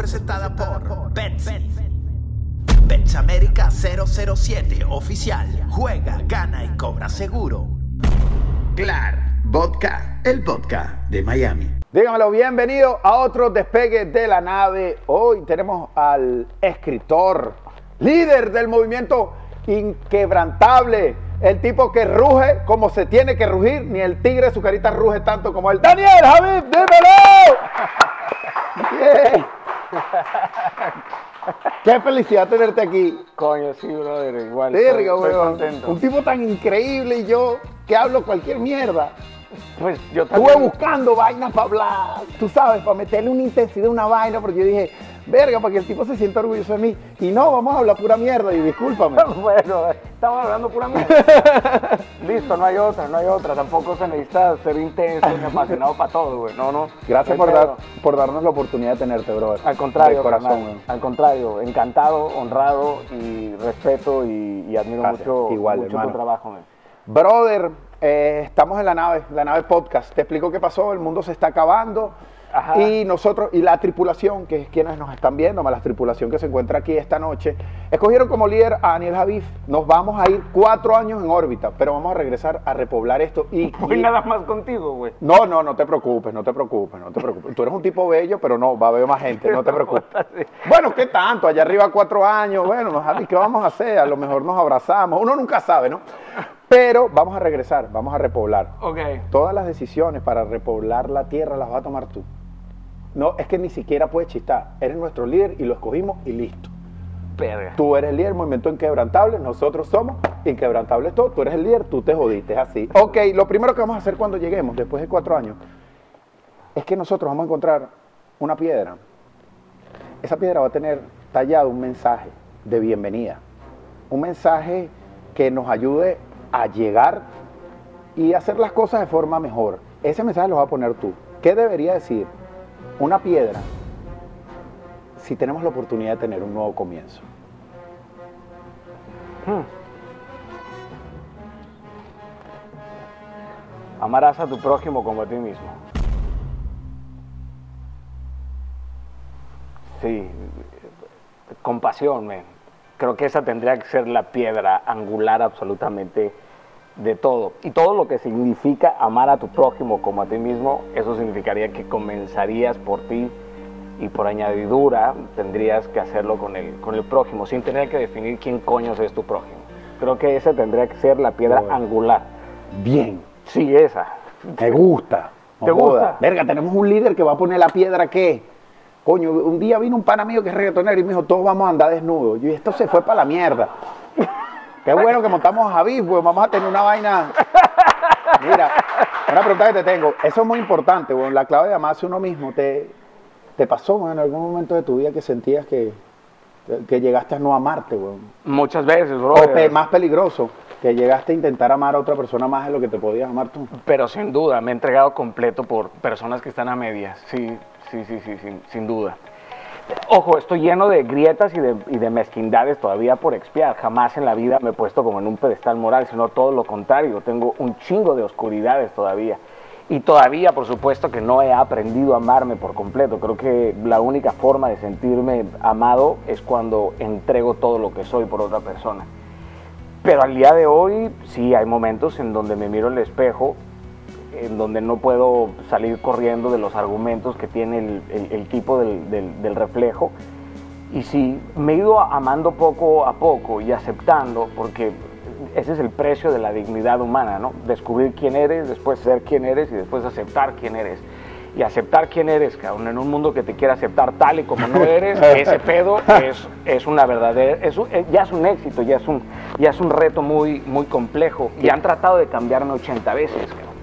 presentada por Betson. Bets América 007 oficial. Juega, gana y cobra seguro. Clar Vodka, el vodka de Miami. Dígamelo, bienvenido a otro despegue de la nave. Hoy tenemos al escritor, líder del movimiento inquebrantable, el tipo que ruge como se tiene que rugir, ni el tigre de su carita ruge tanto como él. ¡Daniel Javif, dímelo! Yeah. Qué felicidad tenerte aquí. Coño, sí, brother, igual. Estoy contento. Un tipo tan increíble y yo que hablo cualquier mierda. Pues yo también. Estuve buscando vainas para hablar, tú sabes, para meterle una intensidad, una vaina, porque yo dije, verga, para que el tipo se sienta orgulloso de mí. Y no, vamos a hablar pura mierda, y discúlpame. Bueno, estamos hablando pura mierda. Listo, no hay otra. Tampoco se necesita ser intenso ni apasionado para todo, güey. No. Gracias por darnos la oportunidad de tenerte, brother. Al contrario, de corazón, carnal, al contrario, encantado, honrado y respeto y admiro Gracias. mucho Igual, tu hermano. trabajo, man. Brother, estamos en la nave podcast. Te explico qué pasó, el mundo se está acabando. Ajá. Y nosotros, y la tripulación, que es quienes nos están viendo, más la tripulación que se encuentra aquí esta noche, escogieron como líder a Daniel Javif. Nos vamos a ir 4 años en órbita, pero vamos a regresar a repoblar esto. Voy nada más contigo, güey. No te preocupes. Tú eres un tipo bello, pero no, va a haber más gente, no te preocupes. Bueno, ¿qué tanto? Allá arriba 4 años, bueno, Javi, ¿qué vamos a hacer? A lo mejor nos abrazamos, uno nunca sabe, ¿no? Pero vamos a regresar, vamos a repoblar. Ok. Todas las decisiones para repoblar la tierra las vas a tomar tú. No, es que ni siquiera puedes chistar. Eres nuestro líder y lo escogimos y listo. Verga. Tú eres el líder del movimiento inquebrantable, nosotros somos inquebrantables todos. Tú eres el líder, tú te jodiste, es así. Ok, lo primero que vamos a hacer cuando lleguemos, después de 4 años, es que nosotros vamos a encontrar una piedra. Esa piedra va a tener tallado un mensaje de bienvenida. Un mensaje que nos ayude a llegar y hacer las cosas de forma mejor. Ese mensaje lo vas a poner tú. ¿Qué debería decir una piedra si tenemos la oportunidad de tener un nuevo comienzo? Amarás a tu prójimo como a ti mismo. Sí, compasión, man. Creo que esa tendría que ser la piedra angular absolutamente de todo. Y todo lo que significa amar a tu prójimo como a ti mismo, eso significaría que comenzarías por ti y por añadidura tendrías que hacerlo con el prójimo, sin tener que definir quién coño es tu prójimo. Creo que esa tendría que ser la piedra angular. Bien. Sí, esa. Me gusta. ¿Te gusta? Verga, tenemos un líder que va a poner la piedra ¿qué? Coño, un día vino un pana mío que es reggaetonero y me dijo, todos vamos a andar desnudos. Y esto se fue para la mierda. Qué bueno que montamos a Javif, pues vamos a tener una vaina. Mira, una pregunta que te tengo. Eso es muy importante, bueno, la clave de amarse uno mismo. ¿Te pasó, bueno, en algún momento de tu vida que sentías que llegaste a no amarte, bueno? Muchas veces, bro. O más peligroso, que llegaste a intentar amar a otra persona más de lo que te podías amar tú. Pero sin duda, me he entregado completo por personas que están a medias. Sí, sin duda. Ojo, estoy lleno de grietas y de mezquindades todavía por expiar. Jamás en la vida me he puesto como en un pedestal moral, sino todo lo contrario. Tengo un chingo de oscuridades todavía. Y todavía, por supuesto, que no he aprendido a amarme por completo. Creo que la única forma de sentirme amado es cuando entrego todo lo que soy por otra persona. Pero al día de hoy, sí, hay momentos en donde me miro en el espejo, en donde no puedo salir corriendo de los argumentos que tiene el tipo del reflejo. Y sí, me he ido amando poco a poco y aceptando, porque ese es el precio de la dignidad humana, ¿no? Descubrir quién eres, después ser quién eres y después aceptar quién eres. Y aceptar quién eres, cabrón, en un mundo que te quiere aceptar tal y como no eres, ese pedo es una verdadera, ya es un éxito, ya es un reto muy, muy complejo. Y han tratado de cambiarme 80 veces, cabrón.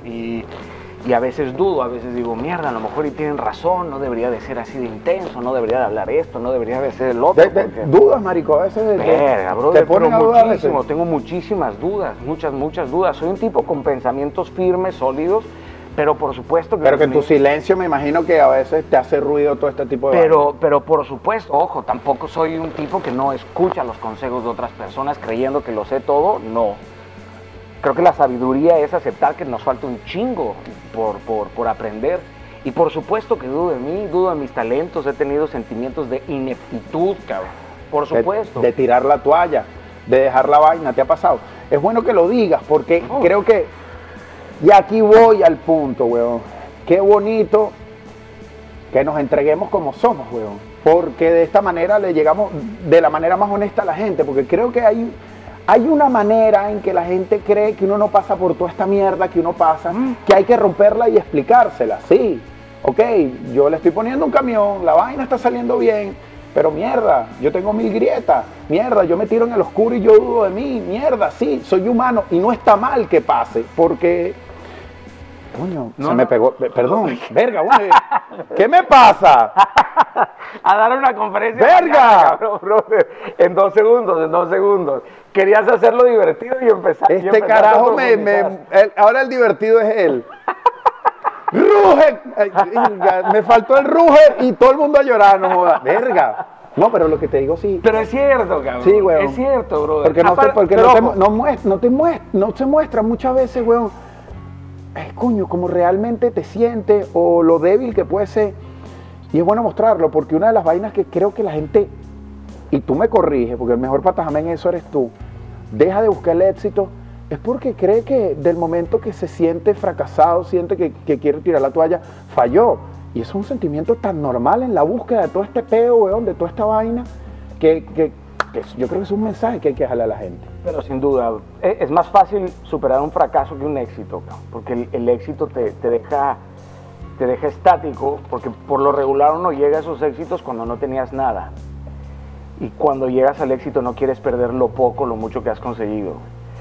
Y a veces dudo, a veces digo, mierda, a lo mejor y tienen razón, no debería de ser así de intenso, no debería de hablar esto, no debería de ser el otro. ¿Dudas, marico? A veces verga, brother, te ponen a dudar a veces. Tengo muchísimas dudas, muchas dudas. Soy un tipo con pensamientos firmes, sólidos, pero por supuesto que... Pero que en tu silencio me imagino que a veces te hace ruido todo este tipo de... Pero por supuesto, ojo, tampoco soy un tipo que no escucha los consejos de otras personas creyendo que lo sé todo, no. Creo que la sabiduría es aceptar que nos falta un chingo por aprender Y por supuesto que dudo de mí, dudo de mis talentos, he tenido sentimientos de ineptitud, cabrón. Por supuesto. De tirar la toalla, de dejar la vaina, ¿te ha pasado? Es bueno que lo digas porque creo que, y aquí voy al punto, weón. Qué bonito que nos entreguemos como somos, weón. Porque de esta manera le llegamos de la manera más honesta a la gente, porque creo que hay una manera en que la gente cree que uno no pasa por toda esta mierda que uno pasa, que hay que romperla y explicársela. Sí, ok, yo le estoy poniendo un camión, la vaina está saliendo bien, pero mierda, yo tengo 1000 grietas, mierda, yo me tiro en el oscuro y yo dudo de mí, mierda, sí, soy humano y no está mal que pase, porque... Coño, me pegó, perdón, verga, güey, ¿qué me pasa? A dar una conferencia. ¡Verga! Mañana, cabrón, brother. En 2 segundos. Querías hacerlo divertido y empezar. Este carajo ahora el divertido es él. ¡Ruge! Me faltó el ruge y todo el mundo a llorar, no jodas. ¡Verga! No, pero lo que te digo sí. Pero es cierto, cabrón. Sí, weón. Es cierto, brother. Porque no te muestra muchas veces, weón. Coño, como realmente te sientes o lo débil que puede ser. Y es bueno mostrarlo, porque una de las vainas que creo que la gente, y tú me corriges, porque el mejor patajamén en eso eres tú, deja de buscar el éxito, es porque cree que del momento que se siente fracasado, siente que quiere tirar la toalla, falló. Y eso es un sentimiento tan normal en la búsqueda de todo este peo, weón, de toda esta vaina, que yo creo que es un mensaje que hay que dejarle a la gente. Pero sin duda, es más fácil superar un fracaso que un éxito, porque el éxito te deja estático, porque por lo regular uno llega a esos éxitos cuando no tenías nada. Y cuando llegas al éxito no quieres perder lo poco, lo mucho que has conseguido.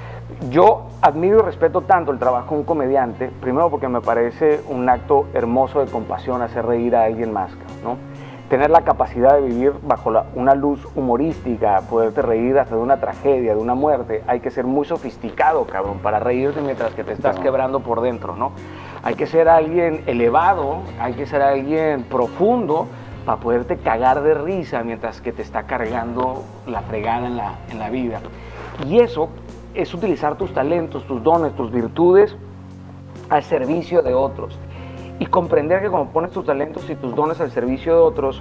Yo admiro y respeto tanto el trabajo de un comediante, primero porque me parece un acto hermoso de compasión hacer reír a alguien más, ¿no? Tener la capacidad de vivir bajo una luz humorística, poderte reír hasta de una tragedia, de una muerte, hay que ser muy sofisticado, cabrón, para reírte mientras que te estás quebrando por dentro, ¿no? Hay que ser alguien elevado, hay que ser alguien profundo para poderte cagar de risa mientras que te está cargando la fregada en la vida. Y eso es utilizar tus talentos, tus dones, tus virtudes al servicio de otros. Y comprender que cuando pones tus talentos y tus dones al servicio de otros,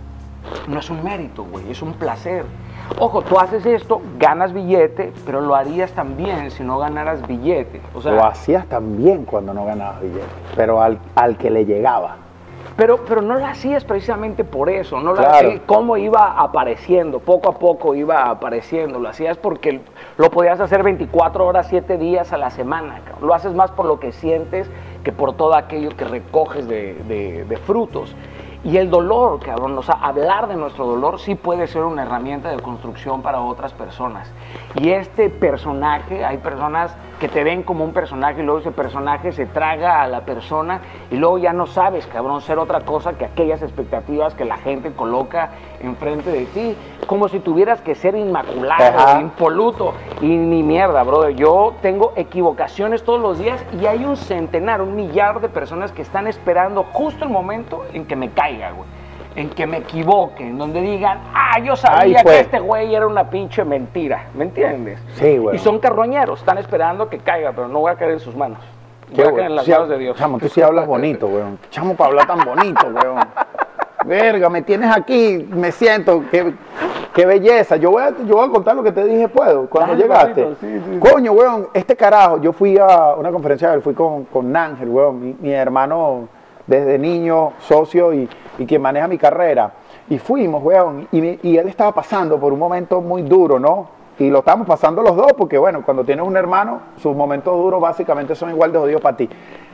no es un mérito, güey, es un placer. Ojo, tú haces esto, ganas billete, pero lo harías también si no ganaras billete. O sea, lo hacías también cuando no ganabas billete, pero al que le llegaba. Pero no lo hacías precisamente por eso, no lo claro. hacías, cómo iba apareciendo, poco a poco iba apareciendo, lo hacías porque lo podías hacer 24 horas, 7 días a la semana, cabrón. Lo haces más por lo que sientes que por todo aquello que recoges de frutos. Y el dolor, cabrón, o sea, hablar de nuestro dolor sí puede ser una herramienta de construcción para otras personas. Y este personaje, hay personas que te ven como un personaje y luego ese personaje se traga a la persona y luego ya no sabes, cabrón, ser otra cosa que aquellas expectativas que la gente coloca enfrente de ti, como si tuvieras que ser inmaculado, impoluto, y ni mierda, brother. Yo tengo equivocaciones todos los días y hay un centenar, 1 millar de personas que están esperando justo el momento en que me caiga, güey, en que me equivoque, en donde digan, yo sabía que este güey era una pinche mentira, ¿me entiendes? Sí, güey. Y son carroñeros, están esperando que caiga, pero no voy a caer en sus manos. Voy a caer en las manos de Dios. Chamo, tú sí hablas bonito, weón. Chamo, para hablar tan bonito, weón. Verga, me tienes aquí, me siento, qué belleza. Yo voy a contar lo que te dije, ¿puedo? Cuando llegaste. Sí. Coño, weón, este carajo, yo fui a una conferencia, fui con Ángel, weón, mi hermano desde niño, socio y quien maneja mi carrera. Y fuimos, weón, y él estaba pasando por un momento muy duro, ¿no? Y lo estamos pasando los dos, porque bueno, cuando tienes un hermano, sus momentos duros básicamente son igual de jodidos para ti.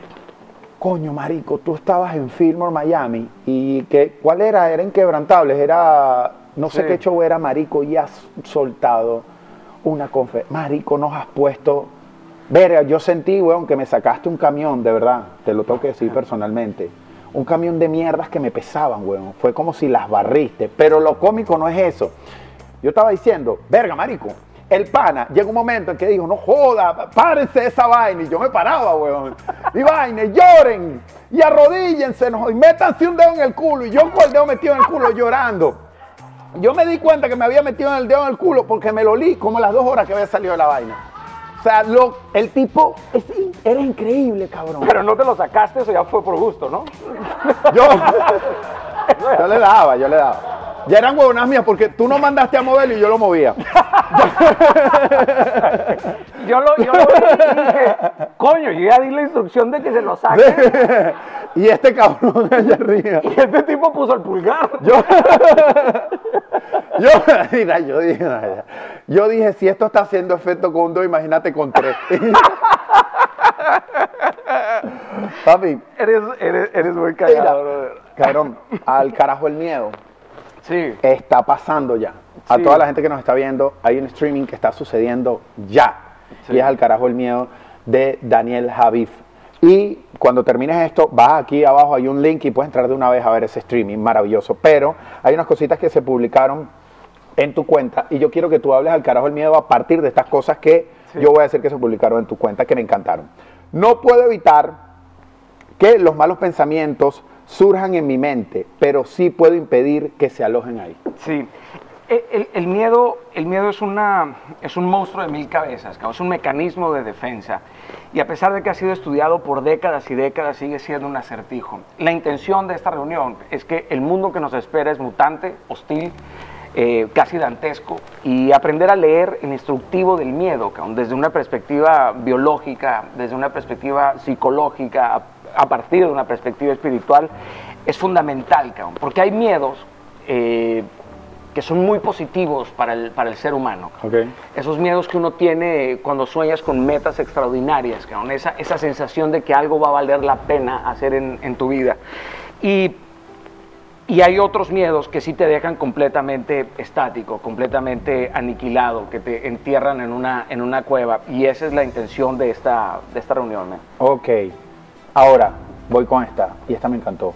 Coño, marico, tú estabas en Fillmore, Miami, y ¿cuál era? Era Inquebrantables, era, no sé qué show era, marico, y has soltado una conferencia. Marico, nos has puesto, verga, yo sentí, weón, que me sacaste un camión, de verdad, te lo tengo que decir personalmente, un camión de mierdas que me pesaban, weón, fue como si las barriste, pero lo cómico no es eso. Yo estaba diciendo, verga, marico, el pana, llega un momento en que dijo, no joda, párense esa vaina, y yo me paraba, weón, y vaina, lloren, y arrodíllense, y métanse un dedo en el culo, y yo con el dedo metido en el culo llorando. Yo me di cuenta que me había metido el dedo en el culo porque me lo olí como a las 2 horas que había salido de la vaina. O sea, el tipo, era increíble, cabrón. Pero no te lo sacaste, eso ya fue por gusto, ¿no? Yo le daba. Ya eran huevonas mías porque tú no mandaste a moverlo y yo lo movía. Yo lo vi y dije, coño, yo ya di la instrucción de que se lo saque. Y este cabrón allá arriba. Y este tipo puso el pulgar. Yo dije, si esto está haciendo efecto con 2, imagínate con 3. Papi. Eres muy callado, brother. Cabrón, al carajo el miedo. Sí. Está pasando ya. A Sí. toda la gente que nos está viendo, hay un streaming que está sucediendo ya. Sí. Y es Al carajo el miedo de Daniel Javif. Y cuando termines esto, vas aquí abajo, hay un link y puedes entrar de una vez a ver ese streaming maravilloso. Pero hay unas cositas que se publicaron en tu cuenta y yo quiero que tú hables al carajo el miedo a partir de estas cosas que yo voy a decir que se publicaron en tu cuenta, que me encantaron. No puedo evitar que los malos pensamientos surjan en mi mente, pero sí puedo impedir que se alojen ahí. Sí. El miedo es un monstruo de 1000 cabezas, es un mecanismo de defensa. Y a pesar de que ha sido estudiado por décadas y décadas, sigue siendo un acertijo. La intención de esta reunión es que el mundo que nos espera es mutante, hostil, casi dantesco, y aprender a leer el instructivo del miedo, desde una perspectiva biológica, desde una perspectiva psicológica, a partir de una perspectiva espiritual, es fundamental, porque hay miedos que son muy positivos para el ser humano. Okay. Esos miedos que uno tiene cuando sueñas con metas extraordinarias, esa sensación de que algo va a valer la pena hacer en tu vida. Y hay otros miedos que sí te dejan completamente estático, completamente aniquilado, que te entierran en una cueva. Y esa es la intención de esta reunión, man. Ok. Ahora, voy con esta. Y esta me encantó.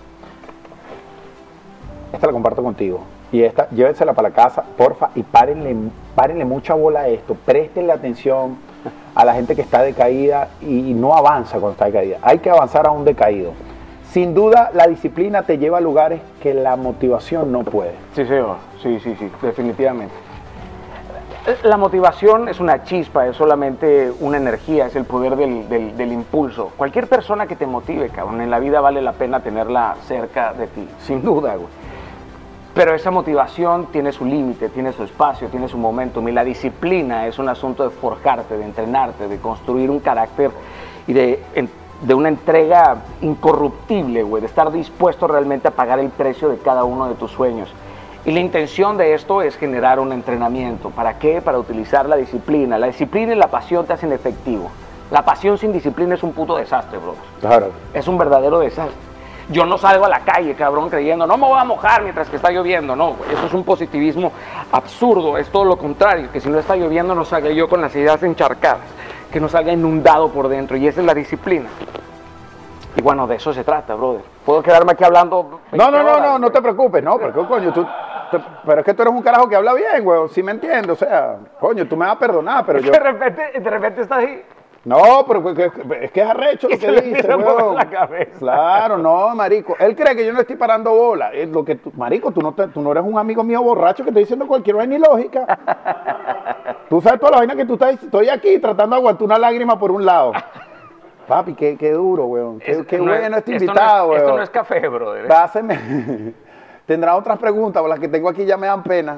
Esta la comparto contigo. Y esta, llévensela para la casa, porfa, y párenle mucha bola a esto. Préstenle atención a la gente que está decaída y no avanza cuando está decaída. Hay que avanzar a un decaído. Sin duda, la disciplina te lleva a lugares que la motivación no puede. Sí, señor. Sí, definitivamente. La motivación es una chispa, es solamente una energía, es el poder del impulso. Cualquier persona que te motive, cabrón, en la vida vale la pena tenerla cerca de ti, sin duda, güey. Pero esa motivación tiene su límite, tiene su espacio, tiene su momentum. Y la disciplina es un asunto de forjarte, de entrenarte, de construir un carácter y de una entrega incorruptible, güey, de estar dispuesto realmente a pagar el precio de cada uno de tus sueños. Y la intención de esto es generar un entrenamiento. ¿Para qué? Para utilizar la disciplina. La disciplina y la pasión te hacen efectivo. La pasión sin disciplina es un puto desastre, bro. Claro. Es un verdadero desastre. Yo no salgo a la calle, cabrón, creyendo, no me voy a mojar mientras que está lloviendo. No, güey, eso es un positivismo absurdo. Es todo lo contrario, que si no está lloviendo no salga yo con las ideas encharcadas, que no salga inundado por dentro. Y esa es la disciplina. Y bueno, de eso se trata, brother. ¿Puedo quedarme aquí hablando? No te preocupes, no, porque coño, pero es que tú eres un carajo que habla bien, güey, sí me entiendes, o sea, coño, tú me vas a perdonar, pero yo... De repente estás ahí. No, pero es que es arrecho lo que dice, weón. Claro, no, marico. Él cree que yo no estoy parando bola. Es lo que marico, tú no eres un amigo mío borracho que estoy diciendo cualquier vaina ilógica. Tú sabes toda la vaina que tú estás diciendo. Estoy aquí tratando de aguantar una lágrima por un lado. Papi, qué duro, weón. Qué bueno este invitado, weón. Esto no es café, brother. Dáseme. Tendrá otras preguntas, las que tengo aquí ya me dan pena.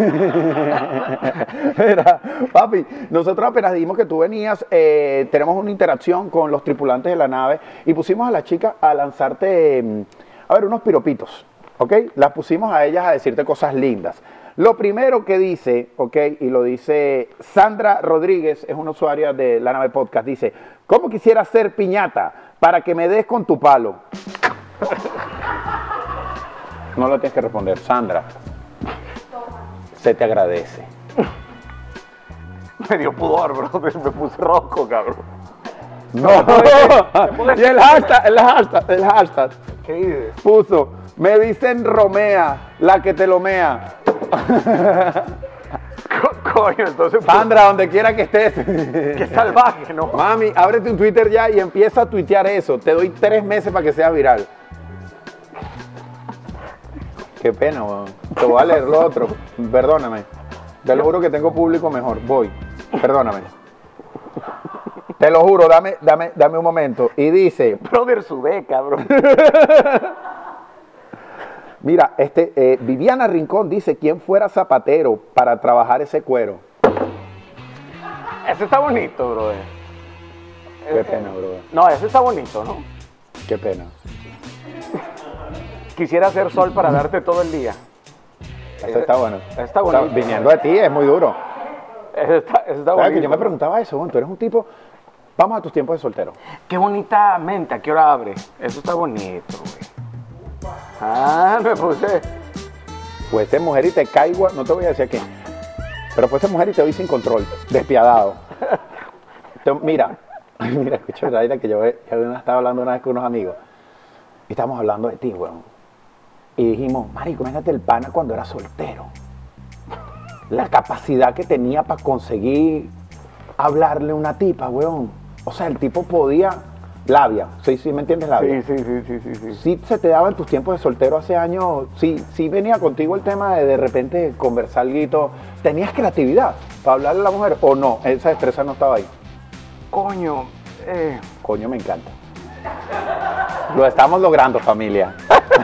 Mira, papi, nosotros apenas dijimos que tú venías, tenemos una interacción con los tripulantes de la nave y pusimos a la chica a lanzarte, unos piropitos, ¿ok? Las pusimos a ellas a decirte cosas lindas. Lo primero que dice, ¿ok? Y lo dice Sandra Rodríguez, es una usuaria de la nave podcast, dice, ¿cómo quisiera ser piñata para que me des con tu palo? No lo tienes que responder, Sandra. Se te agradece. Me dio pudor, bro. Me puse rojo, cabrón. No. Y el hashtag. ¿Qué dices? Puso, me dicen Romea, la que te lomea. Coño, entonces... Sandra, donde quiera que estés. Qué salvaje, ¿no? Mami, ábrete un Twitter ya y empieza a tuitear eso. Te doy 3 meses para que sea viral. Qué pena, weón. Te voy a leer lo otro. Perdóname. Te lo juro que tengo público mejor. Voy. Perdóname. Te lo juro, dame un momento. Y dice, Brother, sudé, cabrón. mira, Viviana Rincón dice, ¿quién fuera zapatero para trabajar ese cuero? Ese está bonito, brother. Qué pena, brother. No, ese está bonito, ¿no? Qué pena. Quisiera hacer sol para darte todo el día. Ese está bueno. Está bonito. Viniendo de ti es muy duro. Ese está ¿Sabes bonito. que yo me preguntaba eso? Bueno, tú eres un tipo... Vamos a tus tiempos de soltero. Qué bonita mente, ¿a qué hora abre? Eso está bonito, güey. Ah, me puse. Fuese mujer y te caigo, no te voy a decir quién, pero fuese mujer y te vi sin control, despiadado. Mira, escucha la idea que yo estaba hablando una vez con unos amigos y estábamos hablando de ti, weón. Y dijimos, marico, imagínate el pana cuando era soltero. La capacidad que tenía para conseguir hablarle a una tipa, weón. O sea, el tipo podía... Labia, ¿sí me entiendes, labia? Sí. Sí se te daba en tus tiempos de soltero hace años, sí venía contigo el tema de repente conversar algo. ¿Tenías creatividad para hablarle a la mujer o no? Esa destreza no estaba ahí. Coño, Coño, me encanta. Lo estamos logrando, familia.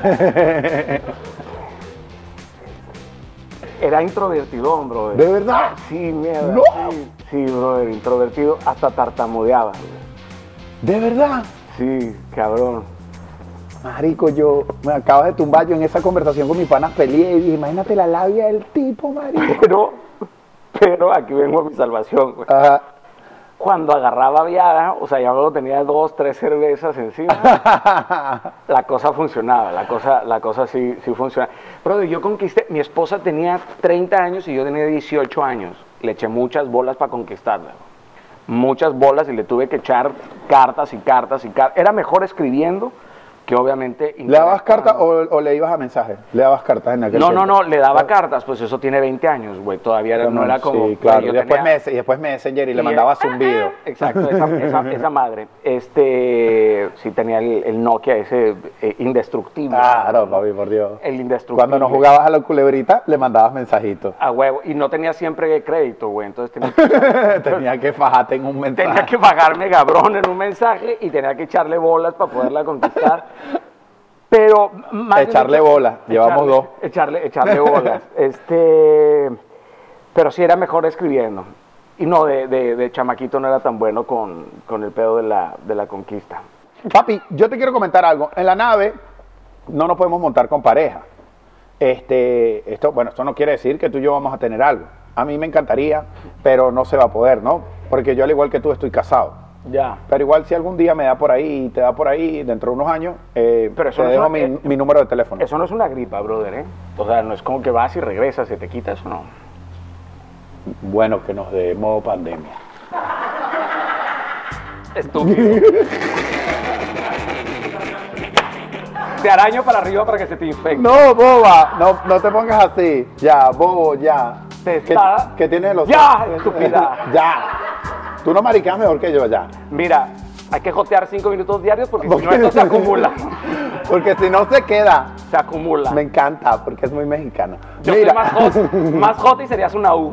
Era introvertido, brother. ¿De verdad? Sí, mierda. ¡No! Sí, brother, introvertido. Hasta tartamudeaba, brother. ¿De verdad? Sí, cabrón. Marico, yo me acabas de tumbar. Yo en esa conversación con mis panas peleé y dije, imagínate la labia del tipo, marico. Pero aquí vengo a mi salvación, güey. Ajá. Cuando agarraba viada, o sea, ya cuando tenía 2, 3 cervezas encima, la cosa funcionaba, la cosa sí funcionaba. Pero yo conquisté, mi esposa tenía 30 años y yo tenía 18 años. Le eché muchas bolas para conquistarla. Muchas bolas y le tuve que echar cartas y cartas y cartas. Era mejor escribiendo que obviamente... ¿Le dabas cartas o le ibas a mensajes? ¿Le dabas cartas en aquel tiempo? No, le daba cartas, pues eso tiene 20 años, güey, todavía no era como... Sí, claro, yo y después Messenger y le mandaba zumbido. Exacto, esa madre. Sí tenía el Nokia ese indestructible. Claro, papi, por Dios. El indestructible. Cuando no jugabas a la culebrita, le mandabas mensajitos. A huevo, y no tenía siempre crédito, güey, entonces Tenía que fajarte en un mensaje. tenía que pagarme cabrón en un mensaje y tenía que echarle bolas para poderla conquistar. Pero más echarle bolas, llevamos dos. Echarle bolas. Pero sí era mejor escribiendo. Y no, de chamaquito no era tan bueno con el pedo de la conquista. Papi, yo te quiero comentar algo. En la nave no nos podemos montar con pareja. Esto no quiere decir que tú y yo vamos a tener algo. A mí me encantaría, pero no se va a poder, ¿no? Porque yo al igual que tú estoy casado. Ya. Pero igual si algún día me da por ahí y te da por ahí dentro de unos años, Pero eso te no dejo es una- mi número de teléfono. Eso no es una gripa, brother, ¿eh? O sea, no es como que vas y regresas, se te quita eso, no. Bueno, que nos dé modo pandemia. Estúpido. Te araño para arriba para que se te infecte. No, boba, no te pongas así. Ya, bobo, ya. ¿Qué tienes los ¡Ya, estúpida! Ya. Tú no maricas mejor que yo, ya. Mira, hay que jotear 5 minutos diarios porque si no esto se acumula. Porque si no se queda. Se acumula. Me encanta, porque es muy mexicano. Yo soy más hot y serías una U.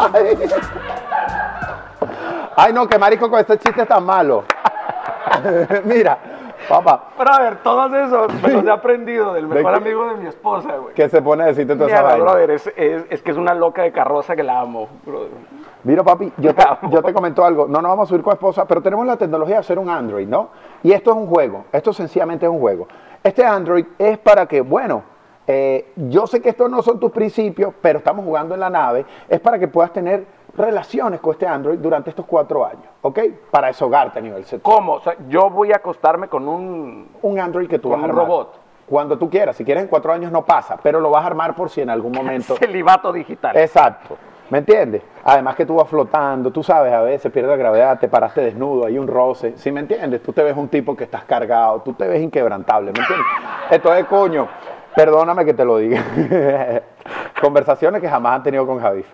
Ay, no, que marico con este chiste tan malo. Mira, papá. Pero a ver, todos esos me los he aprendido del mejor qué? amigo de mi esposa, güey. Que se pone a decirte toda esa Mierda, vaina. brother, es que es una loca de carroza que la amo, brother. Mira, papi, yo te comento algo. No nos vamos a subir con esposa, pero tenemos la tecnología de hacer un Android, ¿no? Y esto es un juego. Esto sencillamente es un juego. Este Android es para que, bueno, yo sé que estos no son tus principios, pero estamos jugando en la nave. Es para que puedas tener relaciones con este Android durante estos 4 años, ¿ok? Para deshogarte a nivel sexual. ¿Cómo? O sea, yo voy a acostarme con un Android que tú con vas a un armar. robot. Cuando tú quieras. Si quieres en 4 años no pasa, pero lo vas a armar por si en algún momento... celibato digital. Exacto. ¿Me entiendes? Además que tú vas flotando, tú sabes, a veces pierdes la gravedad, te paraste desnudo, hay un roce, ¿sí me entiendes? Tú te ves un tipo que estás cargado, tú te ves inquebrantable, ¿me entiendes? Entonces, coño, perdóname que te lo diga. Conversaciones que jamás han tenido con Javif.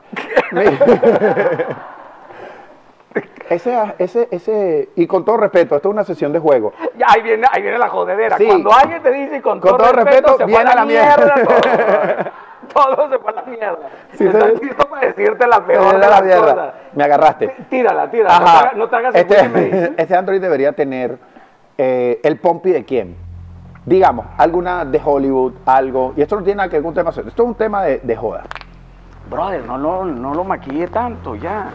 Y con todo respeto, esto es una sesión de juego. Ya, ahí viene la jodedera. Sí. Cuando alguien te dice con Con todo respeto, se viene fue a la mierda. todo se fue a la mierda. Sí, Estás sí. listo para decirte la peor de la las mierda. cosas. Me agarraste. Tírala, Ajá. no te hagas el Willy Mason. Este Android debería tener el Pompi de quién. Digamos, alguna de Hollywood, algo. Y esto no tiene nada que ver con un tema serio. Esto es un tema de joda. Brother, no lo maquille tanto, ya.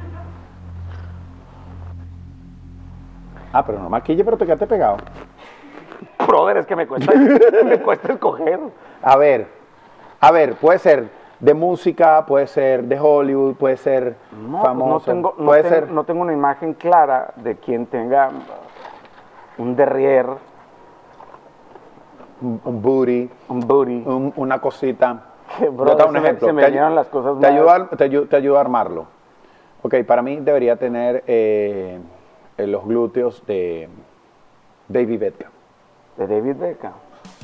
Ah, pero no maquille, pero te quedaste pegado. Brother, es que me cuesta escoger. A ver, puede ser de música, puede ser de Hollywood, puede ser famoso. No tengo una imagen clara de quien tenga un derrier, un booty, una cosita. Brother, Yo te hago un ejemplo. se me vinieron las cosas te ayuda a armarlo. Ok, para mí debería tener los glúteos de David Beckham. de David Beckham.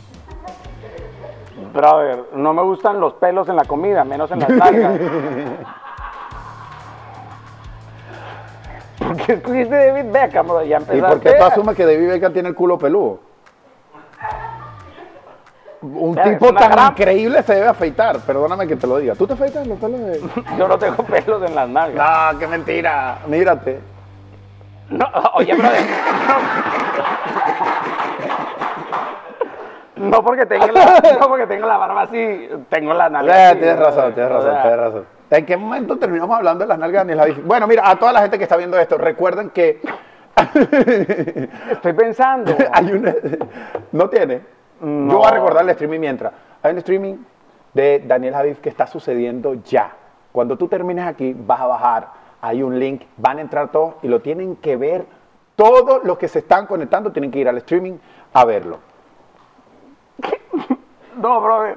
Brother, no me gustan los pelos en la comida, menos en las nalgas. ¿Por qué escogiste David Beckham, bro? Ya ¿Y empezaste. por qué tú asumes que David Beckham tiene el culo peludo? Un Mira, tipo es una tan gran- increíble se debe afeitar. Perdóname que te lo diga. ¿Tú te afeitas los pelos de...? Yo no tengo pelos en las nalgas. No, qué mentira. Mírate. No, oye, brother. No porque tenga la barba así, tengo la nalga así, Tienes razón, brother. tienes O sea, razón. ¿En qué momento terminamos hablando de las nalgas de Daniel Javi? Bueno, mira, a toda la gente que está viendo esto, recuerden que Estoy pensando. hay un... ¿No tiene? No. Yo voy a recordar el streaming mientras. Hay un streaming de Daniel Javif que está sucediendo ya. Cuando tú termines aquí, vas a bajar. Hay un link, van a entrar todos y lo tienen que ver. Todos los que se están conectando tienen que ir al streaming a verlo. No, brother.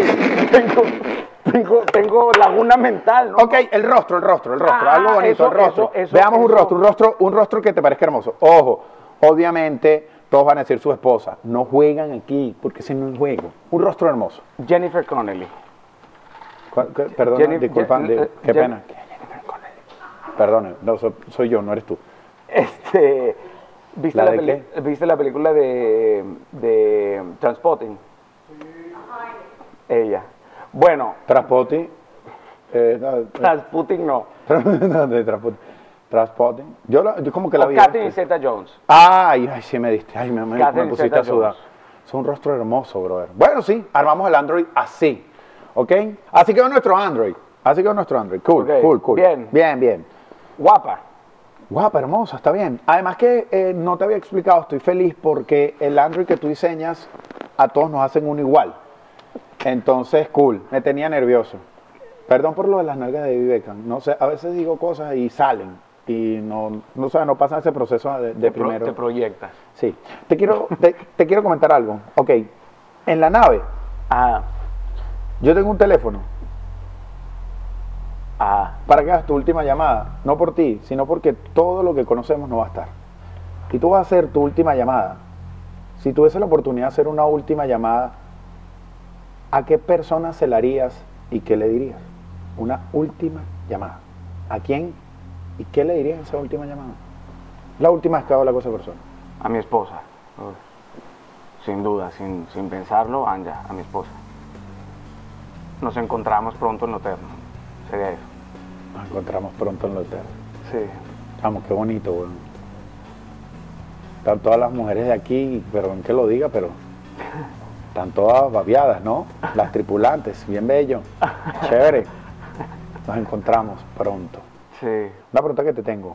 tengo laguna mental, ¿no? Ok, el rostro, Ah, algo bonito, eso, el rostro. eso, Veamos eso. un rostro que te parezca hermoso. Ojo, obviamente todos van a decir su esposa. No juegan aquí, porque ese no es juego. Un rostro hermoso. Jennifer Connelly. Perdona, Jenny- disculpa, Jen- qué Jen- pena. Perdone, no, soy yo, no eres tú. ¿Viste ¿La la, de peli- ¿Viste la película de Transpotting? Ella. Bueno, Traspoti. Transpotting no. De Transpotting. Yo como que la O vi. Catherine Zeta-Jones. Ay, sí me diste. Ay, me Catherine pusiste a sudar. Zeta-Jones. Es un rostro hermoso, brother. Bueno, sí, armamos el Android así. ¿Ok? Así quedó nuestro Android. Cool, Ok, cool. Bien. Guapa. Guapa, hermosa, está bien. Además que no te había explicado, estoy feliz porque el Android que tú diseñas, a todos nos hacen uno igual. Entonces, cool, me tenía nervioso. Perdón por lo de las nalgas de David Beckham. No sé, a veces digo cosas y salen. Y no pasan ese proceso de primero. Te proyectas. Sí. Te quiero comentar algo. Ok. En la nave, Ah, yo tengo un teléfono ah. para que hagas tu última llamada. No por ti, sino porque todo lo que conocemos no va a estar. Y tú vas a hacer tu última llamada. Si tuviese la oportunidad de hacer una última llamada, ¿a qué persona se la harías y qué le dirías? Una última llamada. ¿A quién y qué le dirías en esa última llamada? La última vez que hago la cosa persona. A mi esposa. Uf. Sin duda, sin pensarlo, Anja, a mi esposa. Nos encontramos pronto en lo eterno. Sería eso. Nos encontramos pronto en el hotel. Sí. Vamos, qué bonito, weón. Están todas las mujeres de aquí, perdón que lo diga, pero están todas babiadas, ¿no? Las tripulantes, bien bello. Chévere. Nos encontramos pronto. Sí. Una pregunta que te tengo.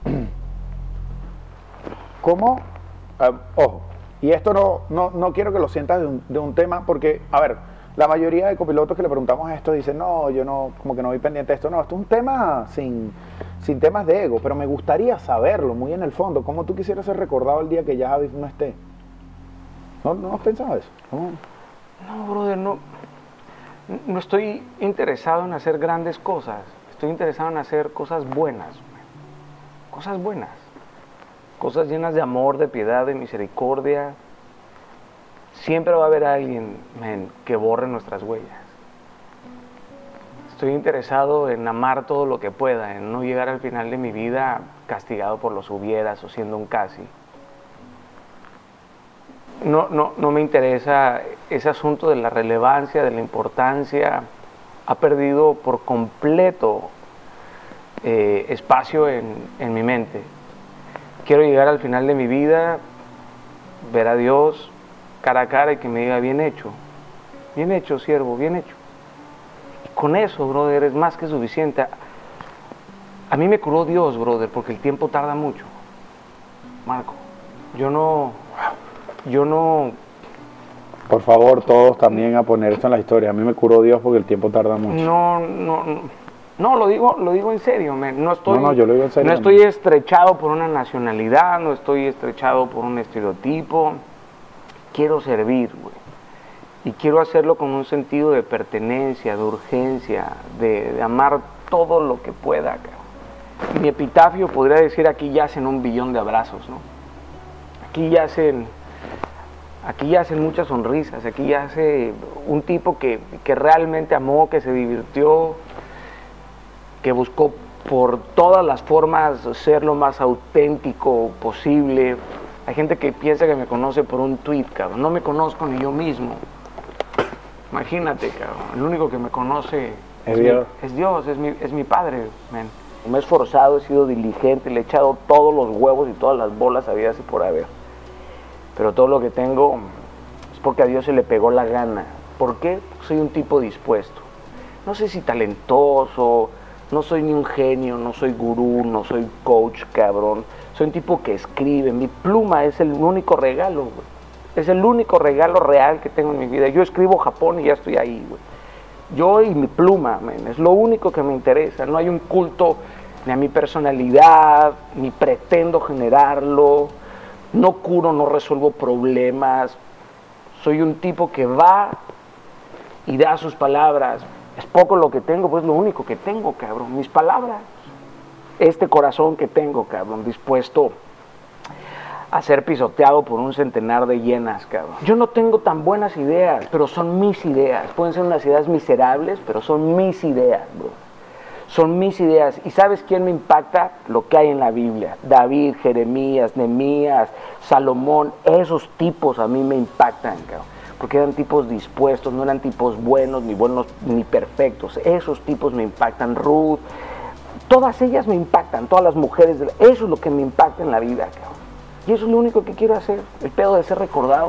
¿Cómo? Ojo, y esto no quiero que lo sientas de un tema, porque, a ver, la mayoría de copilotos que le preguntamos esto dicen, no, yo no, como que no voy pendiente de esto. No, esto es un tema sin temas de ego, pero me gustaría saberlo muy en el fondo. ¿Cómo tú quisieras ser recordado el día que ya Javi no esté? ¿No has pensado eso? ¿Cómo? No, brother, no estoy interesado en hacer grandes cosas. Estoy interesado en hacer cosas buenas. Cosas buenas. Cosas llenas de amor, de piedad, de misericordia. Siempre va a haber alguien, man, que borre nuestras huellas. Estoy interesado en amar todo lo que pueda, en no llegar al final de mi vida castigado por los hubieras o siendo un casi. no me interesa ese asunto de la relevancia, de la importancia. Ha perdido por completo espacio en mi mente. Quiero llegar al final de mi vida, ver a Dios cara a cara y que me diga, bien hecho, siervo, bien hecho. Y con eso, brother, es más que suficiente. A mí me curó Dios, brother, porque el tiempo tarda mucho. Marco, yo no... Por favor, todos también a poner esto en la historia. A mí me curó Dios porque el tiempo tarda mucho. No, lo digo en serio, man. No, yo lo digo en serio. No estoy estrechado por una nacionalidad, no estoy estrechado por un estereotipo. Quiero servir, güey. Y quiero hacerlo con un sentido de pertenencia, de urgencia, de amar todo lo que pueda, cabrón. Mi epitafio podría decir, aquí yacen 1 billón de abrazos, ¿no? Aquí yacen muchas sonrisas, aquí yace un tipo que realmente amó, que se divirtió, que buscó por todas las formas ser lo más auténtico posible. Hay gente que piensa que me conoce por un tweet, cabrón. No me conozco ni yo mismo. Imagínate, cabrón. El único que me conoce es Dios, es mi padre, man. Me he esforzado, he sido diligente, le he echado todos los huevos y todas las bolas habidas y por haber. Pero todo lo que tengo es porque a Dios se le pegó la gana. ¿Por qué? Soy un tipo dispuesto. No sé si talentoso, no soy ni un genio, no soy gurú, no soy coach, cabrón. Soy un tipo que escribe. Mi pluma es el único regalo, güey. Es el único regalo real que tengo en mi vida. Yo escribo Japón y ya estoy ahí, güey. Yo y mi pluma, man, es lo único que me interesa. No hay un culto ni a mi personalidad, ni pretendo generarlo. No curo, no resuelvo problemas. Soy un tipo que va y da sus palabras. Es poco lo que tengo, pues lo único que tengo, cabrón. Mis palabras. Este corazón que tengo, cabrón, dispuesto a ser pisoteado por un centenar de hienas, cabrón. Yo no tengo tan buenas ideas, pero son mis ideas. Pueden ser unas ideas miserables, pero son mis ideas, bro. Son mis ideas. ¿Y sabes quién me impacta? Lo que hay en la Biblia. David, Jeremías, Nehemías, Salomón. Esos tipos a mí me impactan, cabrón. Porque eran tipos dispuestos, no eran tipos buenos ni perfectos. Esos tipos me impactan. Ruth, todas ellas me impactan, todas las mujeres. Eso es lo que me impacta en la vida, cabrón. Y eso es lo único que quiero hacer. El pedo de ser recordado.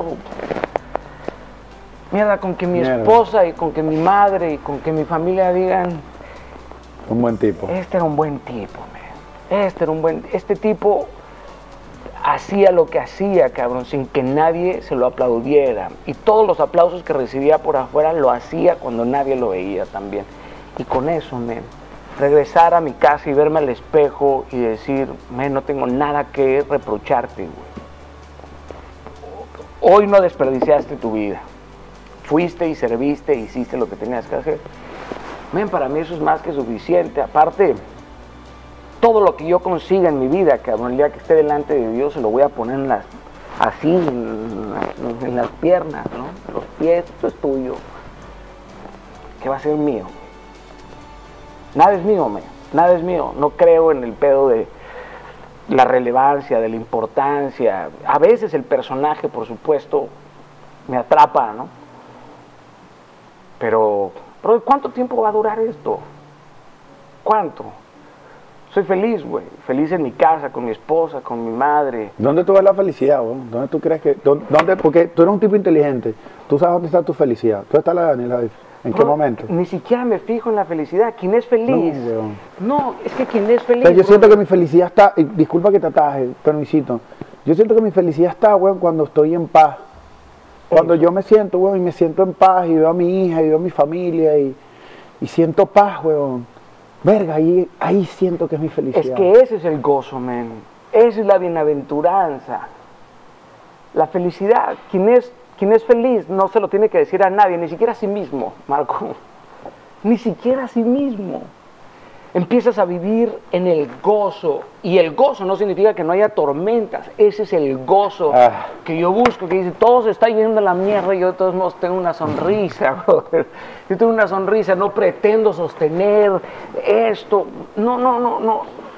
Mierda, con que mi esposa y con que mi madre y con que mi familia digan... Un buen tipo. Este era un buen tipo, man. Este tipo hacía lo que hacía, cabrón, sin que nadie se lo aplaudiera. Y todos los aplausos que recibía por afuera lo hacía cuando nadie lo veía también. Y con eso, man, regresar a mi casa y verme al espejo y decir, man, no tengo nada que reprocharte, güey. Hoy no desperdiciaste tu vida. Fuiste y serviste, hiciste lo que tenías que hacer. Man, para mí eso es más que suficiente. Aparte, todo lo que yo consiga en mi vida, cabrón, el día que esté delante de Dios se lo voy a poner en las piernas, ¿no? En los pies, esto es tuyo. ¿Qué va a ser mío? Nada es mío, man. Nada es mío. No creo en el pedo de la relevancia, de la importancia. A veces el personaje, por supuesto, me atrapa, ¿no? Pero ¿cuánto tiempo va a durar esto? ¿Cuánto? Soy feliz, güey. Feliz en mi casa, con mi esposa, con mi madre. ¿Dónde tú ves la felicidad, güey? ¿Dónde tú crees que...? ¿Dónde? Porque tú eres un tipo inteligente. Tú sabes dónde está tu felicidad. ¿Dónde está la Daniela? ¿En qué momento? Ni siquiera me fijo en la felicidad. ¿Quién es feliz? No, es que quien es feliz... Pero yo siento que mi felicidad está... Y disculpa que te ataje, permisito. Yo siento que mi felicidad está, güey, cuando estoy en paz. Cuando yo me siento, güey, y me siento en paz y veo a mi hija y veo a mi familia y siento paz, güey. Verga, ahí siento que es mi felicidad. Es que ese es el gozo, man. Esa es la bienaventuranza. La felicidad. Quien es feliz no se lo tiene que decir a nadie, ni siquiera a sí mismo, Marco. Ni siquiera a sí mismo. Empiezas a vivir en el gozo. Y el gozo no significa que no haya tormentas. Ese es el gozo que yo busco. Que dice, todo se está yendo a la mierda y yo de todos modos tengo una sonrisa, brother. Yo tengo una sonrisa, no pretendo sostener esto. No.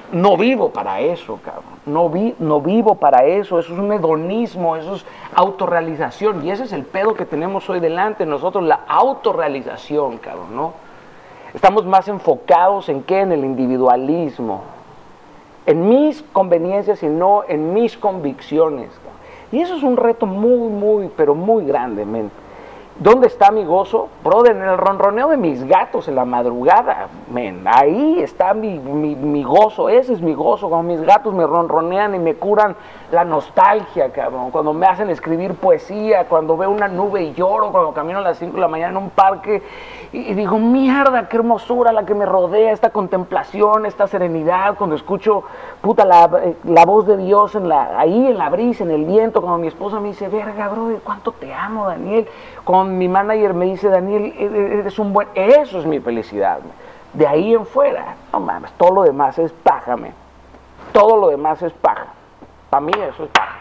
No vivo para eso, cabrón. No vivo para eso. Eso es un hedonismo, eso es autorrealización. Y ese es el pedo que tenemos hoy delante nosotros, la autorrealización, cabrón, ¿no? Estamos más enfocados en qué, en el individualismo, en mis conveniencias y no en mis convicciones, cabrón. Y eso es un reto muy, pero muy grande, men. ¿Dónde está mi gozo? Brother, en el ronroneo de mis gatos en la madrugada, men. Ahí está mi gozo, ese es mi gozo. Cuando mis gatos me ronronean y me curan la nostalgia, cabrón. Cuando me hacen escribir poesía, cuando veo una nube y lloro, cuando camino a las 5 de la mañana en un parque y digo, mierda, qué hermosura la que me rodea, esta contemplación, esta serenidad. Cuando escucho, puta, la voz de Dios ahí en la brisa, en el viento. Cuando mi esposa me dice, verga, brother, cuánto te amo, Daniel. Cuando mi manager me dice, Daniel, eres un buen... Eso es mi felicidad. De ahí en fuera, no mames, todo lo demás es paja, man. Todo lo demás es paja. Para mí eso es paja.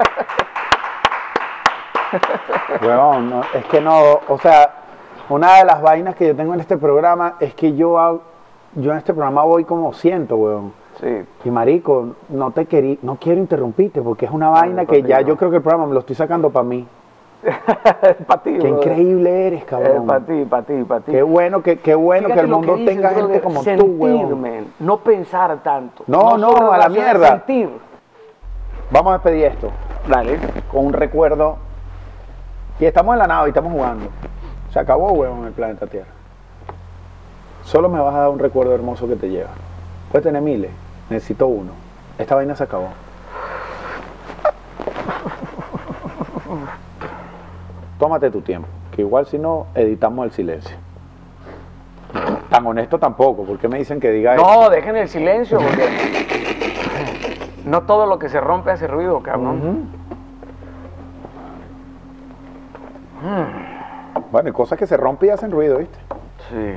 Weón, no, es que no, o sea, una de las vainas que yo tengo en este programa es que yo en este programa voy como siento, weón. Sí. Y marico, no quiero interrumpirte porque es una vaina que ya yo creo que el programa me lo estoy sacando para mí. Para ti, qué increíble eres, cabrón. Para ti. Qué bueno que el mundo dices, tenga brother, gente como sentir, tú, weón. Man, no pensar tanto. No, a la mierda. Sentir. Vamos a despedir esto Dale. con un recuerdo. Y estamos en la nave y estamos jugando. Se acabó, weón, el planeta Tierra. Solo me vas a dar un recuerdo hermoso que te lleva. Puedes tener miles, necesito uno. Esta vaina se acabó. Tómate tu tiempo, que igual si no, editamos el silencio. Tan honesto tampoco, ¿por qué me dicen que diga eso? No, dejen el silencio, porque no todo lo que se rompe hace ruido, cabrón. Bueno, hay cosas que se rompen y hacen ruido, ¿viste? Sí.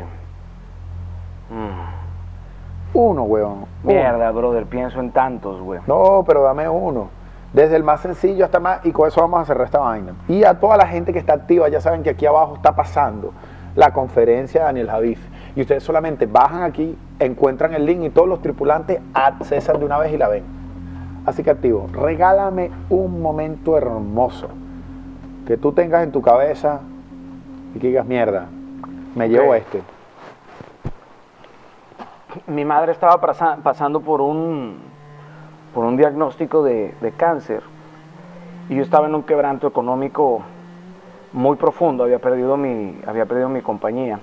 Uno, weón. Mierda, brother, pienso en tantos, güey. No, pero dame uno. Desde el más sencillo hasta más, y con eso vamos a cerrar esta vaina. Y a toda la gente que está activa, ya saben que aquí abajo está pasando la conferencia de Daniel Javif. Y ustedes solamente bajan aquí, encuentran el link y todos los tripulantes accesan de una vez y la ven. Así que activo, regálame un momento hermoso que tú tengas en tu cabeza y que digas, mierda, me llevo este. Mi madre estaba pasando por un diagnóstico de cáncer y yo estaba en un quebranto económico muy profundo, había perdido mi compañía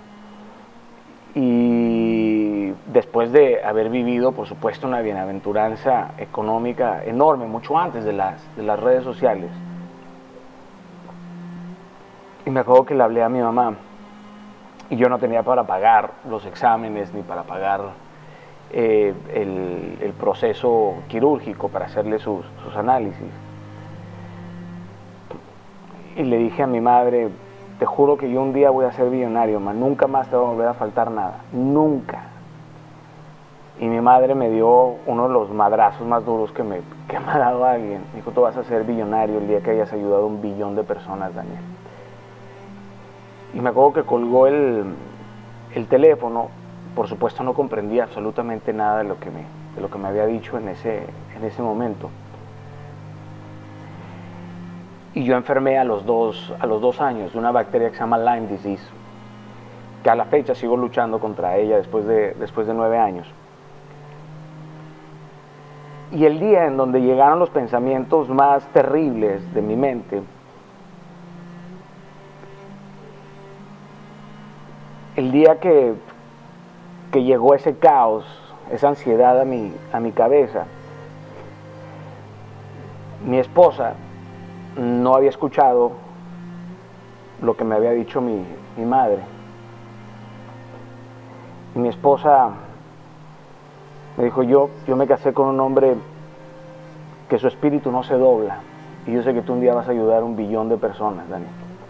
y después de haber vivido, por supuesto, una bienaventuranza económica enorme, mucho antes de las redes sociales. Y me acuerdo que le hablé a mi mamá y yo no tenía para pagar los exámenes ni para pagar el proceso quirúrgico para hacerle sus análisis. Y le dije a mi madre, te juro que yo un día voy a ser millonario, nunca más te va a volver a faltar nada, nunca. Y mi madre me dio uno de los madrazos más duros que me ha dado alguien. Me dijo, tú vas a ser billonario el día que hayas ayudado a 1 billón de personas, Daniel. Y me acuerdo que colgó el teléfono. Por supuesto no comprendía absolutamente nada de lo que me había dicho en ese momento. Y yo enfermé a los 2 años de una bacteria que se llama Lyme disease, que a la fecha sigo luchando contra ella después de 9 años. Y el día en donde llegaron los pensamientos más terribles de mi mente, el día que llegó ese caos, esa ansiedad a mi cabeza, mi esposa no había escuchado lo que me había dicho mi madre. Y mi esposa me dijo, yo me casé con un hombre que su espíritu no se dobla, y yo sé que tú un día vas a ayudar a 1 billón de personas, Daniel.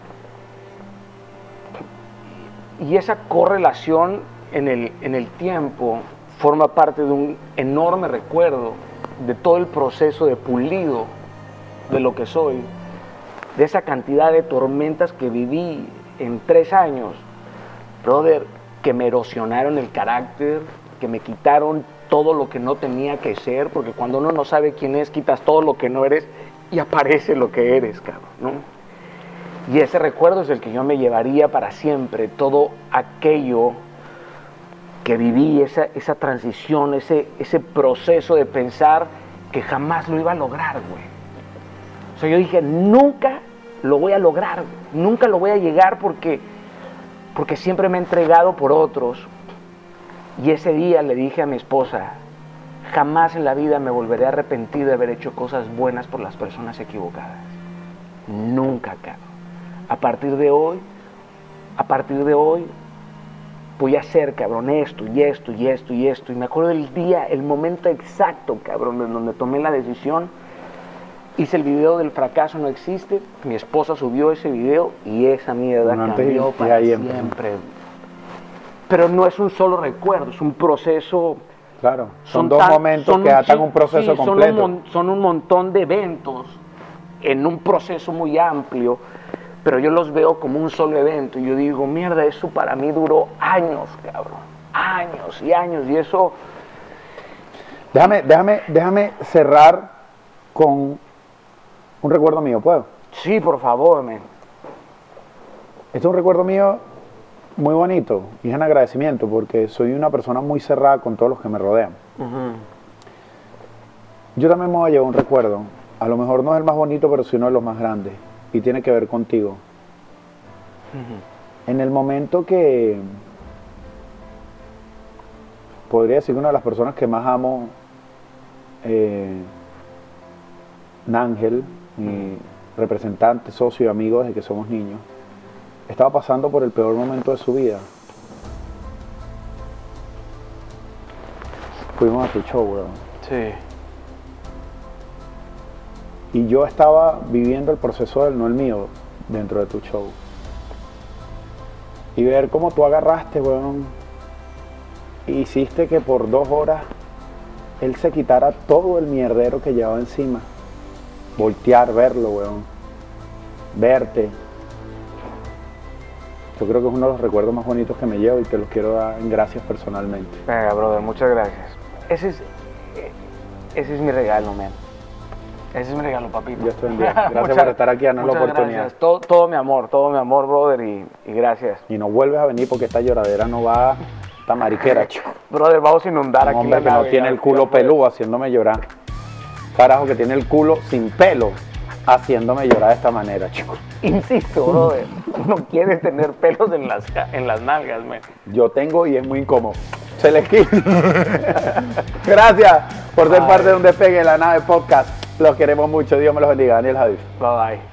Y esa correlación en el tiempo forma parte de un enorme recuerdo de todo el proceso de pulido de lo que soy, de esa cantidad de tormentas que viví en 3 años, brother, que me erosionaron el carácter, que me quitaron todo lo que no tenía que ser, porque cuando uno no sabe quién es, quitas todo lo que no eres y aparece lo que eres, cabrón, ¿no? Y ese recuerdo es el que yo me llevaría para siempre, todo aquello que viví, esa transición, ese proceso de pensar que jamás lo iba a lograr, güey. O sea, yo dije, nunca lo voy a lograr, nunca lo voy a llegar porque siempre me he entregado por otros. Y ese día le dije a mi esposa, jamás en la vida me volveré a arrepentir de haber hecho cosas buenas por las personas equivocadas. Nunca, cabrón. A partir de hoy, voy a hacer, cabrón, esto y esto y esto y esto. Y me acuerdo del día, el momento exacto, cabrón, en donde tomé la decisión. Hice el video del fracaso no existe. Mi esposa subió ese video y esa mierda cambió para siempre. Pero no es un solo recuerdo, es un proceso. Claro, son dos momentos que atan un proceso completo. Son un montón de eventos en un proceso muy amplio, pero yo los veo como un solo evento. Y yo digo, mierda, eso para mí duró años, cabrón. Años y años. Y eso... Déjame cerrar con un recuerdo mío, ¿puedo? Sí, por favor, man. Este es un recuerdo mío muy bonito y es un agradecimiento porque soy una persona muy cerrada con todos los que me rodean. Yo también me voy a llevar un recuerdo. A lo mejor no es el más bonito, pero sí uno de los más grandes. Y tiene que ver contigo. En el momento que podría decir que una de las personas que más amo, Nángel, mi representante, socio y amigo desde que somos niños, estaba pasando por el peor momento de su vida. Fuimos a tu show, bro. Sí. Y yo estaba viviendo el proceso del no el mío dentro de tu show. Y ver cómo tú agarraste, weón, y hiciste que por 2 horas él se quitara todo el mierdero que llevaba encima. Voltear, verlo, weón. Verte. Yo creo que es uno de los recuerdos más bonitos que me llevo y te los quiero dar en gracias personalmente. Venga, brother, muchas gracias. Ese es mi regalo, man. Ese es mi regalo, papito. Dios te bendiga. Gracias por estar aquí, darnos la oportunidad. Gracias. Todo mi amor, brother, y gracias. Y no vuelves a venir porque esta lloradera no va, esta mariquera, chico. Brother, vamos a inundar aquí. Hombre, que no tiene el culo peludo haciéndome llorar. Carajo, que tiene el culo sin pelo haciéndome llorar de esta manera, chico. Insisto, brother, no quieres tener pelos en las nalgas, man. Yo tengo y es muy incómodo. Se les quita. Gracias por ser parte de un despegue de la nave podcast. Los queremos mucho. Dios me los bendiga. Daniel Javid. Bye bye.